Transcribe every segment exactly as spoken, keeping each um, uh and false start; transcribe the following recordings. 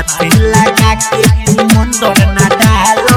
हाथ लगा के तू मंदर ना डालो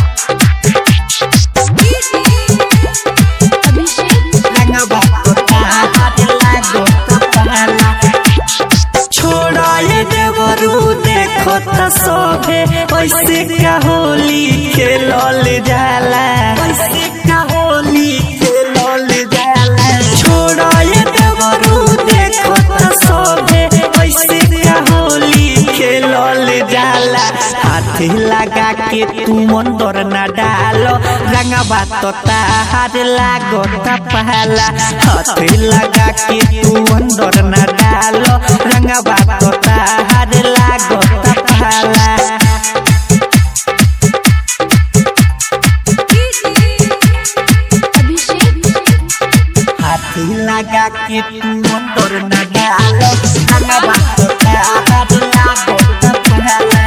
रंगवा तो तार लागो तपहला छोड़ा ये देवरू देखो त सोभे ऐसे का होली खेलल जाला ऐसे का होली खेलल जाला छोड़ा ये देवरू देखो त सोभे ऐसे का होली खेलल जाला हाथ लगा के तू मंदर ना डालो रंगवा तो तार लागो तपहला हाथ लगा के तू मंदर ना डालो रंगवा तो तार लागो तपहला हाथ लगा के तू मंदर ना डालो रंगवा तो तार लागो तपहला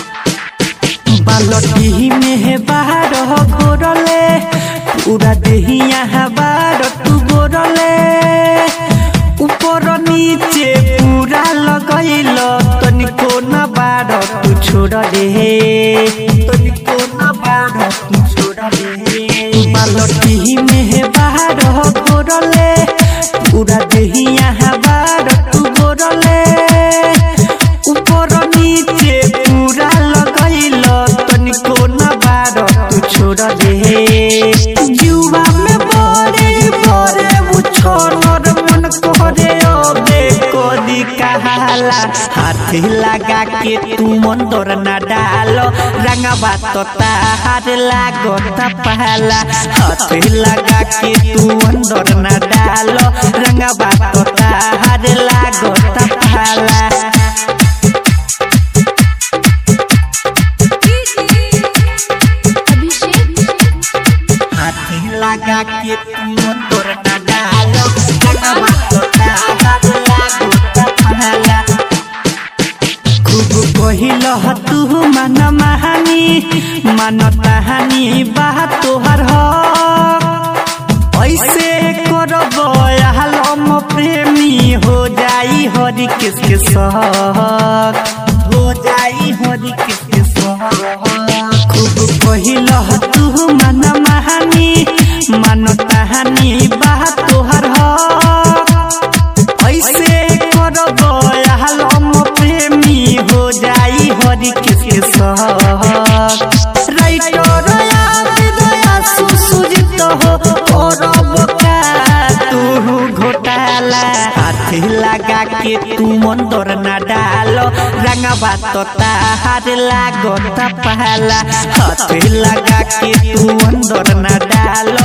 बालटी में बाहर घोरले पूरा देहिया बार तू गोरले ऊपर नीचे पूरा लगैल तनिको न बार तू छोड़ दे तनिको न बार तू छोड़ दे बालटी में बाहर घोरले पूरा देहिया बार तू गोरले ऊपर नीचे पूरा लगैल तनिको न बार तू छोड़ दे जुआ में बड़े बड़े उछोर मन करे अबे कोदी कहाला हाथ लगा के तू मंदर ना डालो रंगवा तो तार लागो तपहला हाथ लगा के तू मंदर ना डालो रंगवा तो तार लागो तपहला लगा के तू मंदर ना डालो रंगवा तो तार लागो तपहला खूब कहिल तू मन महानी मन तहानी बात तोहर हो ऐसे करब आलम प्रेमी हो जाई हरि किसके साथ हो जाई हरि किसके साथ खूब कहिल तू मन महानी मन तहानी बात तोहर हो ऐसे करब आलम प्रेमी हो जाई हरि किसके साथ राइटर याद दया सुसुजित हो करब का तू घोटाला हाथ लगा के तू मंदर ना डालो रंगवा तो तार लागो तपहला हाथ लगा के तू मंदर ना डालो